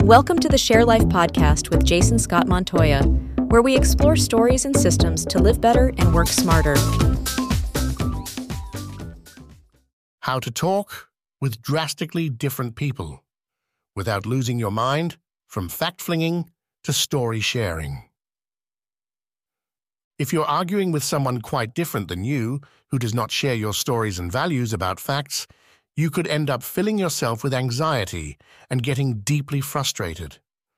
Welcome to the Share Life podcast with Jason Scott Montoya, where we explore stories and systems to live better and work smarter. How to talk with drastically different people without losing your mind, from fact-flinging to story sharing. If you're arguing with someone quite different than you, who does not share your stories and values about facts, you could end up filling yourself with anxiety and getting deeply frustrated.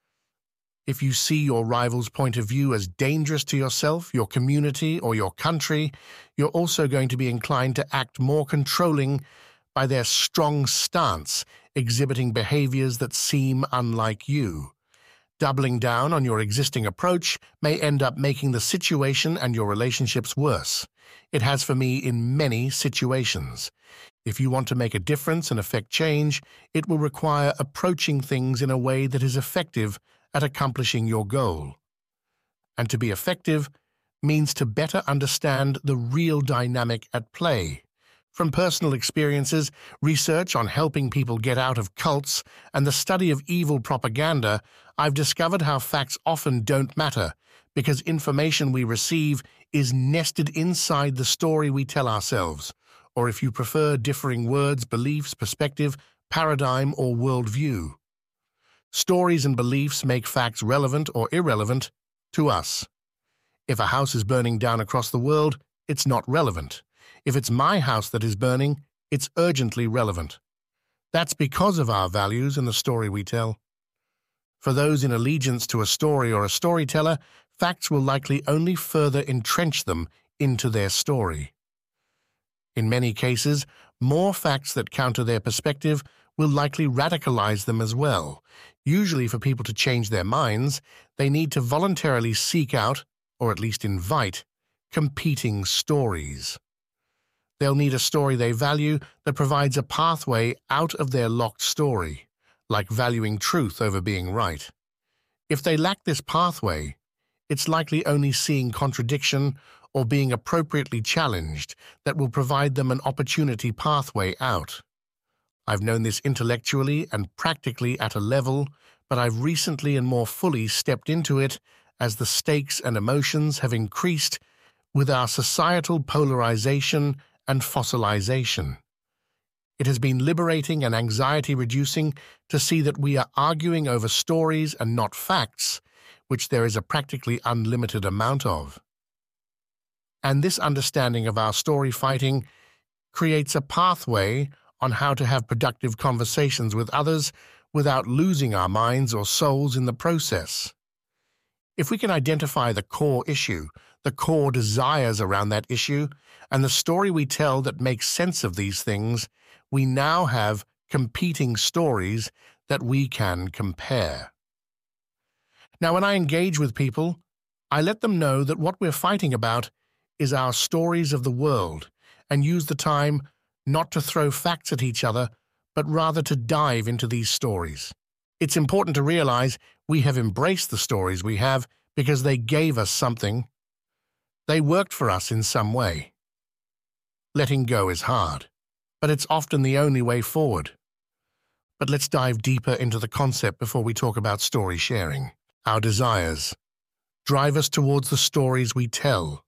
If you see your rival's point of view as dangerous to yourself, your community, or your country, you're also going to be inclined to act more controlling by their strong stance, exhibiting behaviors that seem unlike you. Doubling down on your existing approach may end up making the situation and your relationships worse. It has for me in many situations. If you want to make a difference and affect change, it will require approaching things in a way that is effective at accomplishing your goal. And to be effective means to better understand the real dynamic at play. From personal experiences, research on helping people get out of cults, and the study of evil propaganda, I've discovered how facts often don't matter because information we receive is nested inside the story we tell ourselves, or if you prefer, differing words, beliefs, perspective, paradigm, or worldview. Stories and beliefs make facts relevant or irrelevant to us. If a house is burning down across the world, it's not relevant. If it's my house that is burning, it's urgently relevant. That's because of our values and the story we tell. For those in allegiance to a story or a storyteller, facts will likely only further entrench them into their story. In many cases, more facts that counter their perspective will likely radicalize them as well. Usually, for people to change their minds, they need to voluntarily seek out, or at least invite, competing stories. They'll need a story they value that provides a pathway out of their locked story, like valuing truth over being right. If they lack this pathway, it's likely only seeing contradiction or being appropriately challenged that will provide them an opportunity pathway out. I've known this intellectually and practically at a level, but I've recently and more fully stepped into it as the stakes and emotions have increased with our societal polarization and fossilization. It has been liberating and anxiety-reducing to see that we are arguing over stories and not facts, which there is a practically unlimited amount of. And this understanding of our story fighting creates a pathway on how to have productive conversations with others without losing our minds or souls in the process. If we can identify the core issue, the core desires around that issue, and the story we tell that makes sense of these things, we now have competing stories that we can compare. Now, when I engage with people, I let them know that what we're fighting about is our stories of the world, and use the time not to throw facts at each other, but rather to dive into these stories. It's important to realize we have embraced the stories we have because they gave us something. They worked for us in some way. Letting go is hard, but it's often the only way forward. But let's dive deeper into the concept before we talk about story sharing. Our desires drive us towards the stories we tell.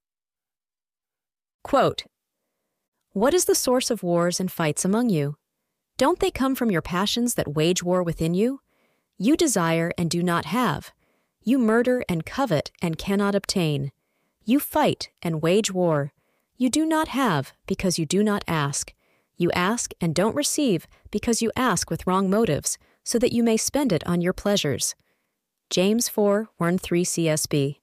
Quote, "What is the source of wars and fights among you? Don't they come from your passions that wage war within you? You desire and do not have. You murder and covet and cannot obtain. You fight and wage war. You do not have because you do not ask. You ask and don't receive because you ask with wrong motives, so that you may spend it on your pleasures." James 4:1-3 CSB.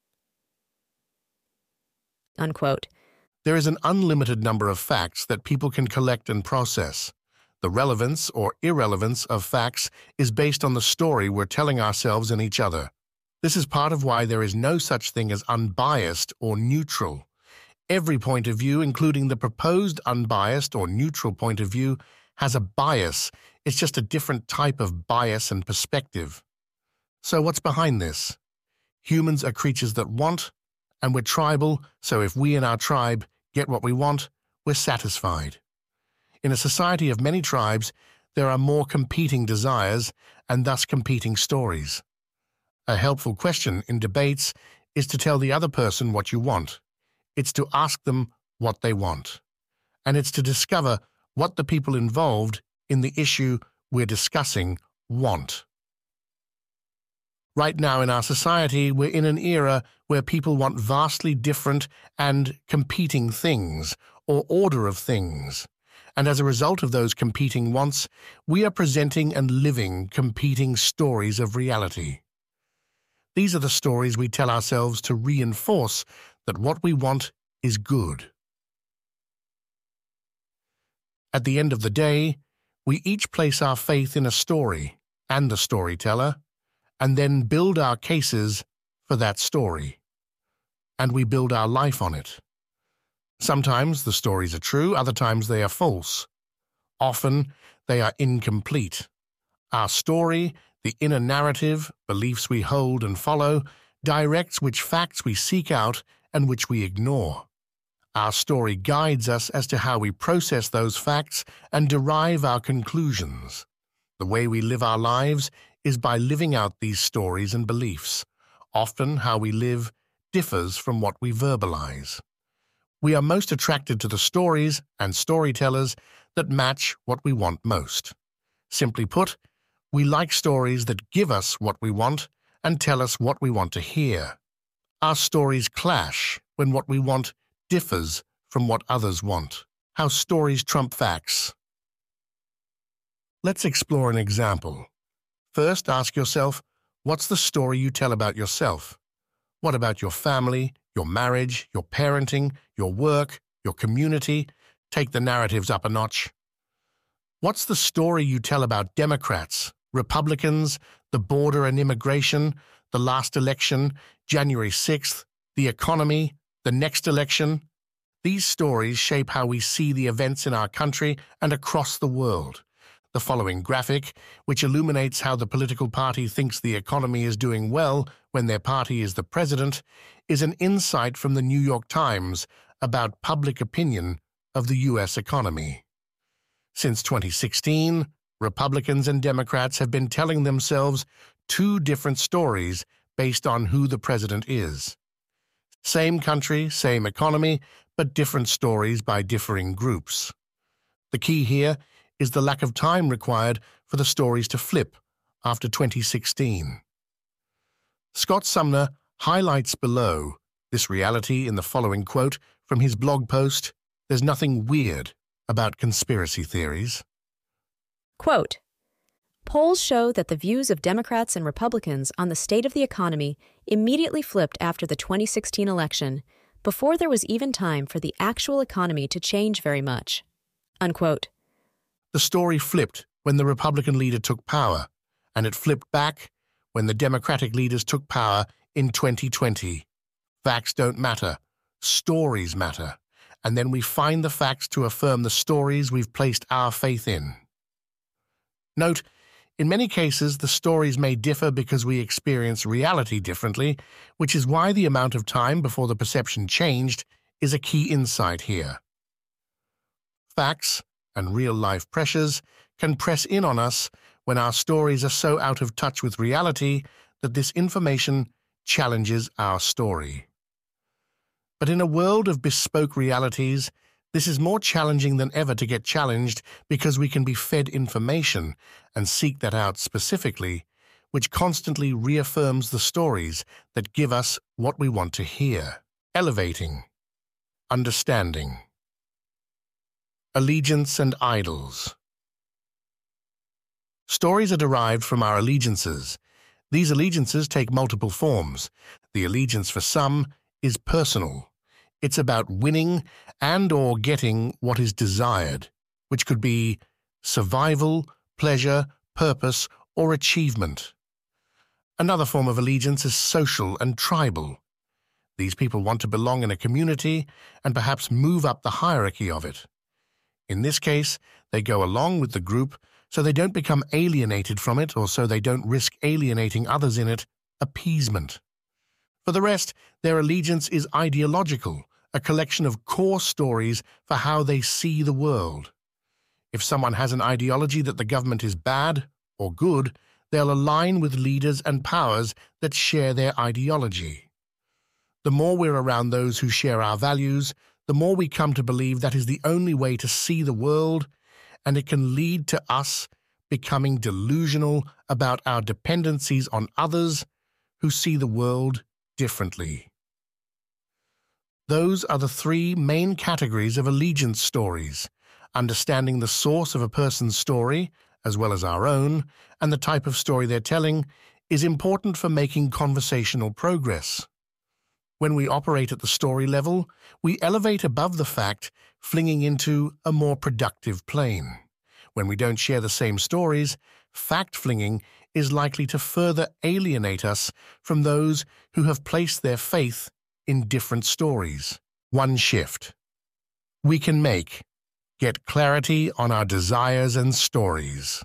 Unquote. There is an unlimited number of facts that people can collect and process. The relevance or irrelevance of facts is based on the story we're telling ourselves and each other. This is part of why there is no such thing as unbiased or neutral. Every point of view, including the proposed unbiased or neutral point of view, has a bias. It's just a different type of bias and perspective. So what's behind this? Humans are creatures that want, and we're tribal, so if we in our tribe get what we want, we're satisfied. In a society of many tribes, there are more competing desires and thus competing stories. A helpful question in debates is to tell the other person what you want. It's to ask them what they want. And it's to discover what the people involved in the issue we're discussing want. Right now in our society, we're in an era where people want vastly different and competing things, or order of things. And as a result of those competing wants, we are presenting and living competing stories of reality. These are the stories we tell ourselves to reinforce that what we want is good. At the end of the day, we each place our faith in a story and the storyteller, and then build our cases for that story. And we build our life on it. Sometimes the stories are true, other times they are false. Often they are incomplete. Our story, the inner narrative, beliefs we hold and follow, directs which facts we seek out and which we ignore. Our story guides us as to how we process those facts and derive our conclusions. The way we live our lives is by living out these stories and beliefs. Often how we live differs from what we verbalize. We are most attracted to the stories and storytellers that match what we want most. Simply put, we like stories that give us what we want and tell us what we want to hear. Our stories clash when what we want differs from what others want. How stories trump facts. Let's explore an example. First, ask yourself, what's the story you tell about yourself? What about your family, your marriage, your parenting, your work, your community? Take the narratives up a notch. What's the story you tell about Democrats, Republicans, the border and immigration, the last election, January 6th, the economy, the next election? These stories shape how we see the events in our country and across the world. The following graphic, which illuminates how the political party thinks the economy is doing well when their party is the president, is an insight from the New York Times about public opinion of the U.S. economy. Since 2016, Republicans and Democrats have been telling themselves two different stories based on who the president is. Same country, same economy, but different stories by differing groups. The key here is the lack of time required for the stories to flip after 2016. Scott Sumner highlights below this reality in the following quote from his blog post, "There's nothing weird about conspiracy theories." Quote, polls show that the views of Democrats and Republicans on the state of the economy immediately flipped after the 2016 election, before there was even time for the actual economy to change very much. Unquote. The story flipped when the Republican leader took power, and it flipped back when the Democratic leaders took power in 2020. Facts don't matter. Stories matter. And then we find the facts to affirm the stories we've placed our faith in. Note, in many cases, the stories may differ because we experience reality differently, which is why the amount of time before the perception changed is a key insight here. Facts and real-life pressures can press in on us when our stories are so out of touch with reality that this information challenges our story. But in a world of bespoke realities, this is more challenging than ever to get challenged because we can be fed information and seek that out specifically, which constantly reaffirms the stories that give us what we want to hear. Elevating. Understanding. Allegiance and idols. Stories are derived from our allegiances. These allegiances take multiple forms. The allegiance for some is personal. It's about winning and/or getting what is desired, which could be survival, pleasure, purpose, or achievement. Another form of allegiance is social and tribal. These people want to belong in a community and perhaps move up the hierarchy of it. In this case, they go along with the group so they don't become alienated from it or so they don't risk alienating others in it. Appeasement. For the rest, their allegiance is ideological, a collection of core stories for how they see the world. If someone has an ideology that the government is bad or good, they'll align with leaders and powers that share their ideology. The more we're around those who share our values, the more we come to believe that is the only way to see the world, and it can lead to us becoming delusional about our dependencies on others who see the world differently. Those are the three main categories of allegiance stories: understanding the source of a person's story, as well as our own, and the type of story they're telling, is important for making conversational progress. When we operate at the story level, we elevate above the fact, flinging into a more productive plane. When we don't share the same stories, fact-flinging is likely to further alienate us from those who have placed their faith in different stories. One shift we can make: get clarity on our desires and stories.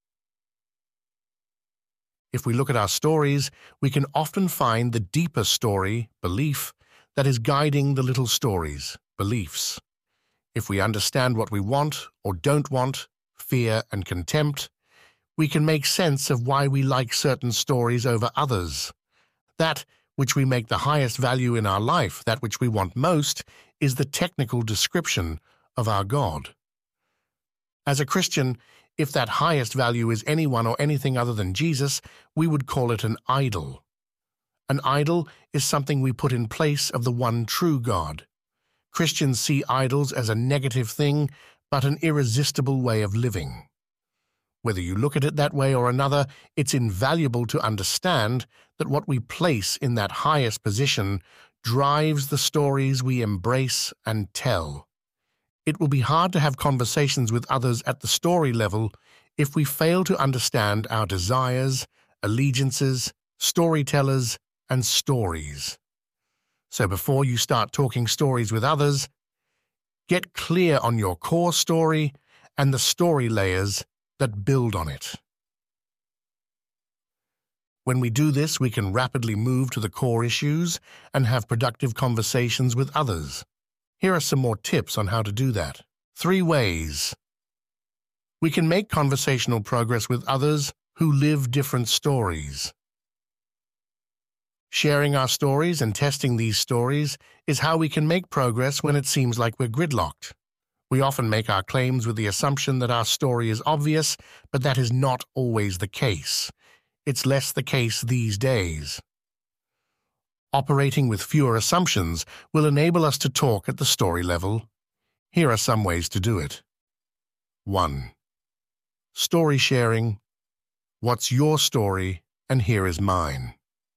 If we look at our stories, we can often find the deeper story, belief, that is guiding the little stories, beliefs. If we understand what we want or don't want, fear and contempt, we can make sense of why we like certain stories over others. That which we make the highest value in our life, that which we want most, is the technical description of our God. As a Christian, if that highest value is anyone or anything other than Jesus, we would call it an idol. An idol is something we put in place of the one true God. Christians see idols as a negative thing, but an irresistible way of living. Whether you look at it that way or another, it's invaluable to understand that what we place in that highest position drives the stories we embrace and tell. It will be hard to have conversations with others at the story level if we fail to understand our desires, allegiances, storytellers, and stories. So before you start talking stories with others, get clear on your core story and the story layers that build on it. When we do this, we can rapidly move to the core issues and have productive conversations with others. Here are some more tips on how to do that. 3 ways we can make conversational progress with others who live different stories. Sharing our stories and testing these stories is how we can make progress when it seems like we're gridlocked. We often make our claims with the assumption that our story is obvious, but that is not always the case. It's less the case these days. Operating with fewer assumptions will enable us to talk at the story level. Here are some ways to do it. 1. Story sharing. What's your story, and here is mine.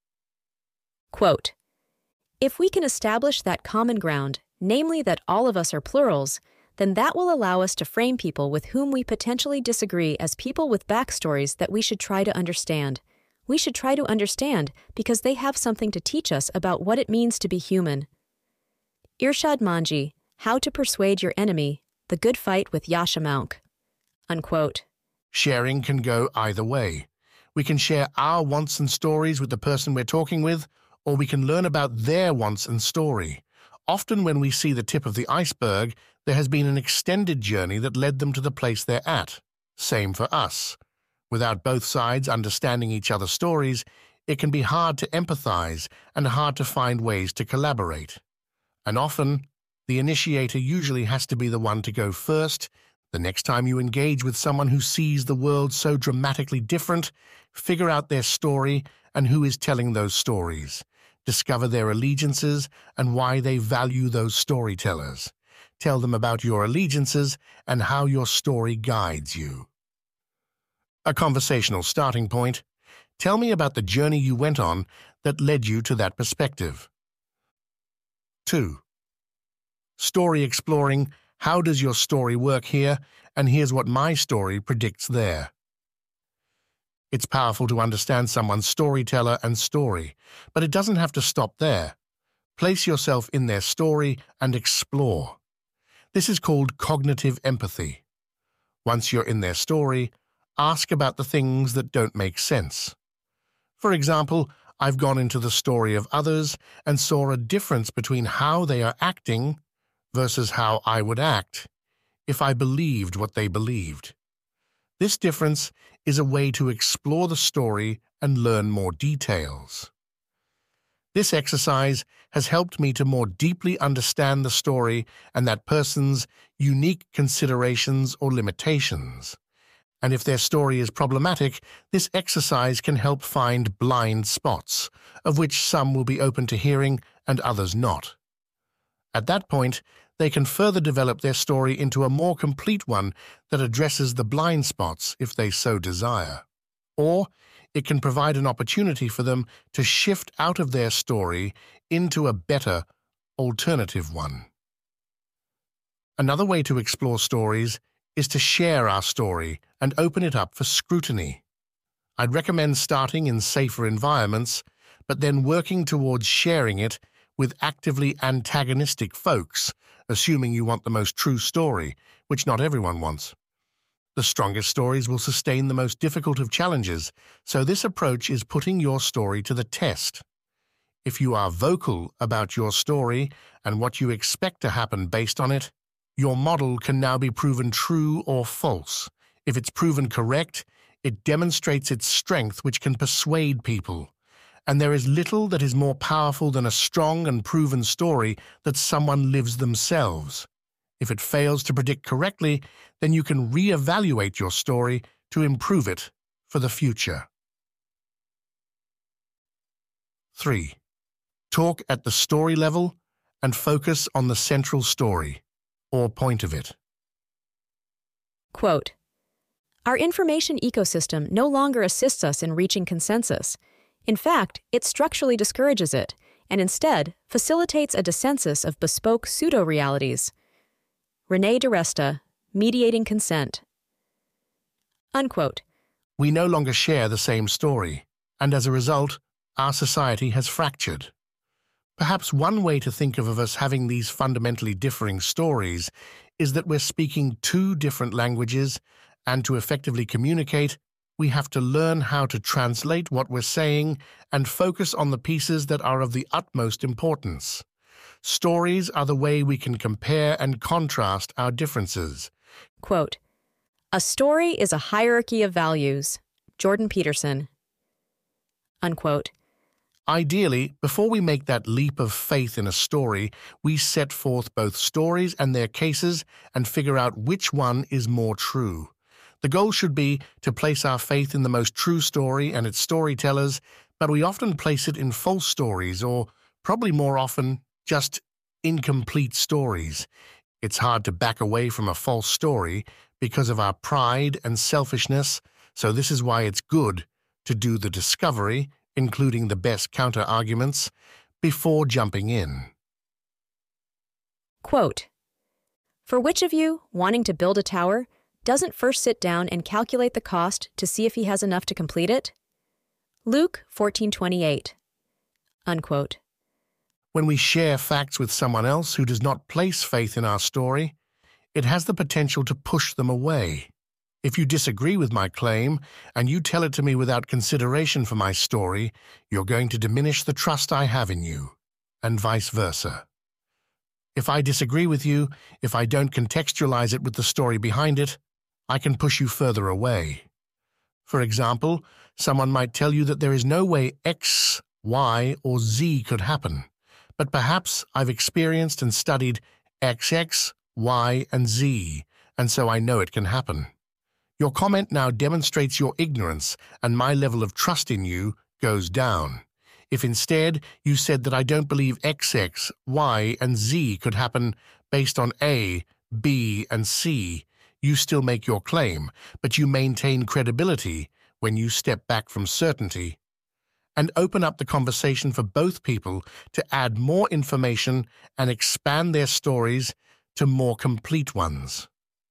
Quote, "If we can establish that common ground, namely that all of us are plurals, then that will allow us to frame people with whom we potentially disagree as people with backstories that we should try to understand. We should try to understand because they have something to teach us about what it means to be human." Irshad Manji, How to Persuade Your Enemy, The Good Fight with Yasha Mounk. Unquote. Sharing can go either way. We can share our wants and stories with the person we're talking with, or we can learn about their wants and story. Often when we see the tip of the iceberg, there has been an extended journey that led them to the place they're at. Same for us. Without both sides understanding each other's stories, it can be hard to empathize and hard to find ways to collaborate. And often, the initiator usually has to be the one to go first. The next time you engage with someone who sees the world so dramatically different, figure out their story and who is telling those stories. Discover their allegiances and why they value those storytellers. Tell them about your allegiances and how your story guides you. A conversational starting point. Tell me about the journey you went on that led you to that perspective. 2. Story exploring. How does your story work here? And here's what my story predicts there. It's powerful to understand someone's storyteller and story, but it doesn't have to stop there. Place yourself in their story and explore. This is called cognitive empathy. Once you're in their story, ask about the things that don't make sense. For example, I've gone into the story of others and saw a difference between how they are acting versus how I would act. if I believed what they believed. This difference is a way to explore the story and learn more details. This exercise has helped me to more deeply understand the story and that person's unique considerations or limitations. And if their story is problematic, this exercise can help find blind spots, of which some will be open to hearing and others not. At that point, they can further develop their story into a more complete one that addresses the blind spots if they so desire. Or it can provide an opportunity for them to shift out of their story into a better, alternative one. Another way to explore stories is to share our story and open it up for scrutiny. I'd recommend starting in safer environments, but then working towards sharing it with actively antagonistic folks, assuming you want the most true story, which not everyone wants. The strongest stories will sustain the most difficult of challenges, so this approach is putting your story to the test. If you are vocal about your story and what you expect to happen based on it, your model can now be proven true or false. If it's proven correct, it demonstrates its strength, which can persuade people. And there is little that is more powerful than a strong and proven story that someone lives themselves. If it fails to predict correctly, then you can re-evaluate your story to improve it for the future. 3. Talk at the story level and focus on the central story, or point of it. Quote, "Our information ecosystem no longer assists us in reaching consensus. In fact, it structurally discourages it, and instead facilitates a dissensus of bespoke pseudo-realities." René DiResta, Mediating Consent. Unquote. We no longer share the same story, and as a result, our society has fractured. Perhaps one way to think of us having these fundamentally differing stories is that we're speaking two different languages, and to effectively communicate, we have to learn how to translate what we're saying and focus on the pieces that are of the utmost importance. Stories are the way we can compare and contrast our differences. Quote, "A story is a hierarchy of values." Jordan Peterson. Unquote. Ideally, before we make that leap of faith in a story, we set forth both stories and their cases and figure out which one is more true. The goal should be to place our faith in the most true story and its storytellers, but we often place it in false stories or, probably more often, just incomplete stories. It's hard to back away from a false story because of our pride and selfishness, so this is why it's good to do the discovery, including the best counter-arguments, before jumping in. Quote, "For which of you, wanting to build a tower, doesn't first sit down and calculate the cost to see if he has enough to complete it?" Luke 14:28. Unquote. When we share facts with someone else who does not place faith in our story, it has the potential to push them away. If you disagree with my claim and you tell it to me without consideration for my story, you're going to diminish the trust I have in you, and vice versa. If I disagree with you, if I don't contextualize it with the story behind it, I can push you further away. For example, someone might tell you that there is no way X, Y, or Z could happen. But perhaps I've experienced and studied XX, Y, and Z, and so I know it can happen. Your comment now demonstrates your ignorance, and my level of trust in you goes down. If instead you said that I don't believe XX, Y, and Z could happen based on A, B, and C, you still make your claim, but you maintain credibility when you step back from certainty and open up the conversation for both people to add more information and expand their stories to more complete ones.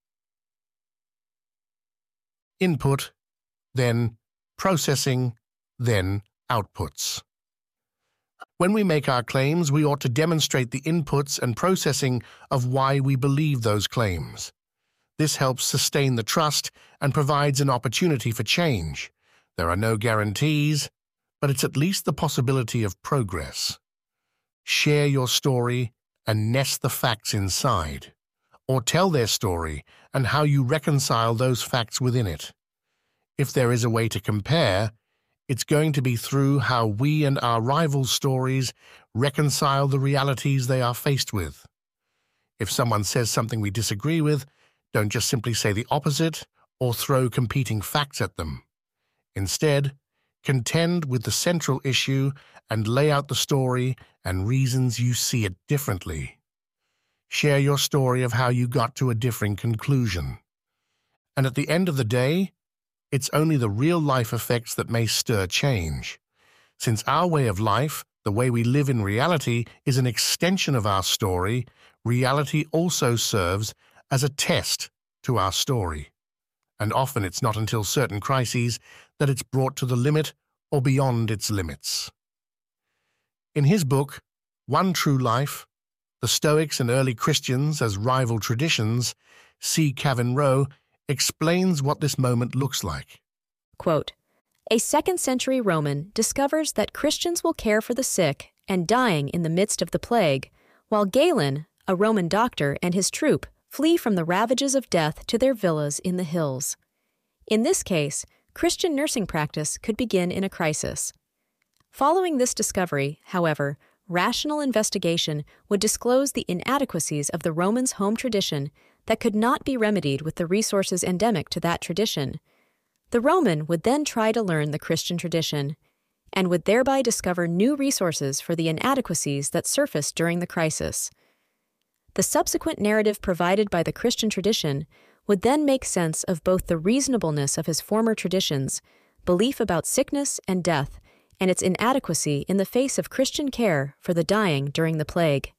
Input, then processing, then outputs. When we make our claims, we ought to demonstrate the inputs and processing of why we believe those claims. This helps sustain the trust and provides an opportunity for change. There are no guarantees, but it's at least the possibility of progress. Share your story and nest the facts inside. or tell their story and how you reconcile those facts within it. If there is a way to compare, it's going to be through how we and our rivals' stories reconcile the realities they are faced with. If someone says something we disagree with, don't just simply say the opposite or throw competing facts at them. Instead, contend with the central issue and lay out the story and reasons you see it differently. Share your story of how you got to a differing conclusion. And at the end of the day, it's only the real-life effects that may stir change. Since our way of life, the way we live in reality, is an extension of our story, reality also serves as a test to our story. And often it's not until certain crises that it's brought to the limit or beyond its limits. In his book, One True Life, The Stoics and Early Christians as Rival Traditions, C. Kavin Rowe explains what this moment looks like. Quote, "A second-century Roman discovers that Christians will care for the sick and dying in the midst of the plague, while Galen, a Roman doctor, and his troop flee from the ravages of death to their villas in the hills. In this case, Christian nursing practice could begin in a crisis. Following this discovery, however, rational investigation would disclose the inadequacies of the Romans' home tradition that could not be remedied with the resources endemic to that tradition. The Roman would then try to learn the Christian tradition, and would thereby discover new resources for the inadequacies that surfaced during the crisis. The subsequent narrative provided by the Christian tradition would then make sense of both the reasonableness of his former traditions, belief about sickness and death, and its inadequacy in the face of Christian care for the dying during the plague."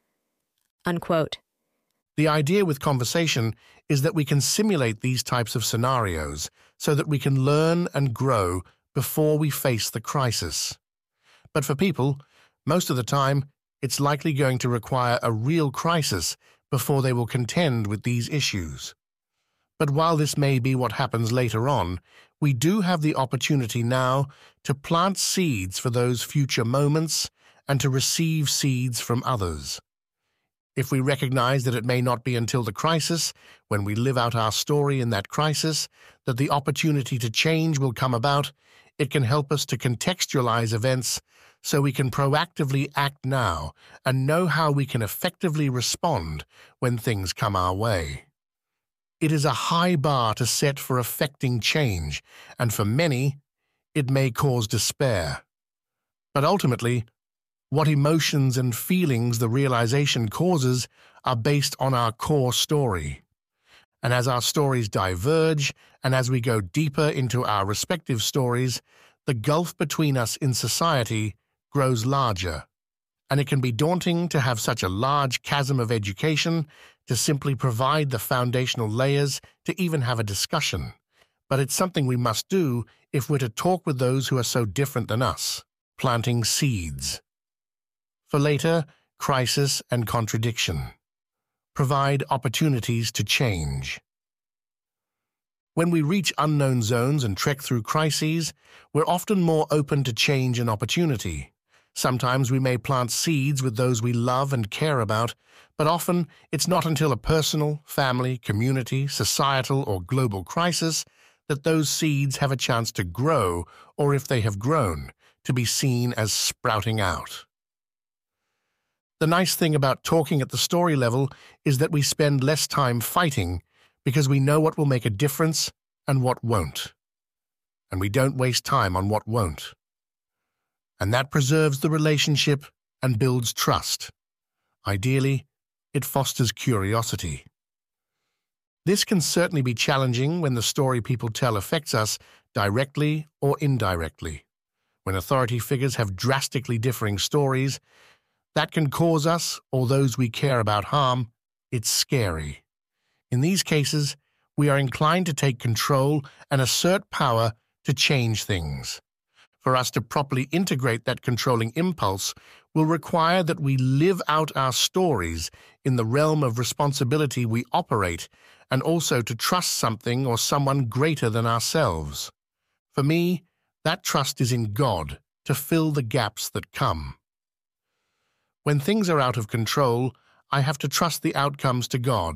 Unquote. The idea with conversation is that we can simulate these types of scenarios so that we can learn and grow before we face the crisis. But for people, most of the time, it's likely going to require a real crisis before they will contend with these issues. But while this may be what happens later on, we do have the opportunity now to plant seeds for those future moments and to receive seeds from others. If we recognize that it may not be until the crisis, when we live out our story in that crisis, that the opportunity to change will come about, it can help us to contextualize events so we can proactively act now and know how we can effectively respond when things come our way. It is a high bar to set for effecting change, and for many, it may cause despair. But ultimately, what emotions and feelings the realization causes are based on our core story. And as our stories diverge, and as we go deeper into our respective stories, the gulf between us in society grows larger. And it can be daunting to have such a large chasm of education to simply provide the foundational layers to even have a discussion. But it's something we must do if we're to talk with those who are so different than us, planting seeds. For later, crisis and contradiction. Provide opportunities to change. When we reach unknown zones and trek through crises, we're often more open to change and opportunity. Sometimes we may plant seeds with those we love and care about, but often it's not until a personal, family, community, societal, or global crisis that those seeds have a chance to grow, or if they have grown, to be seen as sprouting out. The nice thing about talking at the story level is that we spend less time fighting because we know what will make a difference and what won't. And we don't waste time on what won't. And that preserves the relationship and builds trust. Ideally, it fosters curiosity. This can certainly be challenging when the story people tell affects us directly or indirectly. When authority figures have drastically differing stories, that can cause us or those we care about harm. It's scary. In these cases, we are inclined to take control and assert power to change things. For us to properly integrate that controlling impulse will require that we live out our stories in the realm of responsibility we operate, and also to trust something or someone greater than ourselves. For me, that trust is in God to fill the gaps that come. When things are out of control, I have to trust the outcomes to God,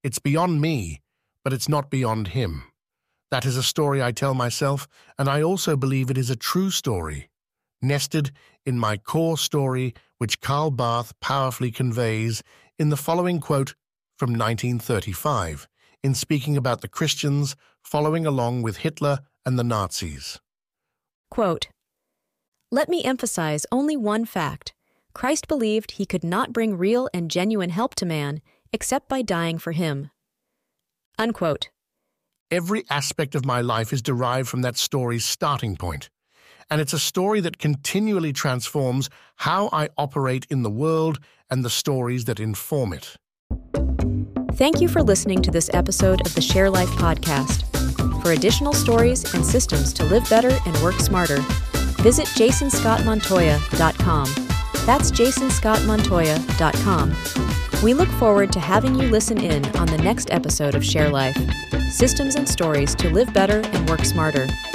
It's beyond me, but it's not beyond him. That is a story I tell myself, and I also believe it is a true story, nested in my core story, which Karl Barth powerfully conveys in the following quote from 1935, in speaking about the Christians following along with Hitler and the Nazis. Quote, "Let me emphasize only one fact. Christ believed he could not bring real and genuine help to man except by dying for him." Unquote. Every aspect of my life is derived from that story's starting point, and it's a story that continually transforms how I operate in the world and the stories that inform it. Thank you for listening to this episode of the Share Life podcast. For additional stories and systems to live better and work smarter, visit jasonscottmontoya.com. That's jasonscottmontoya.com. We look forward to having you listen in on the next episode of Share Life, Systems and Stories to Live Better and Work Smarter.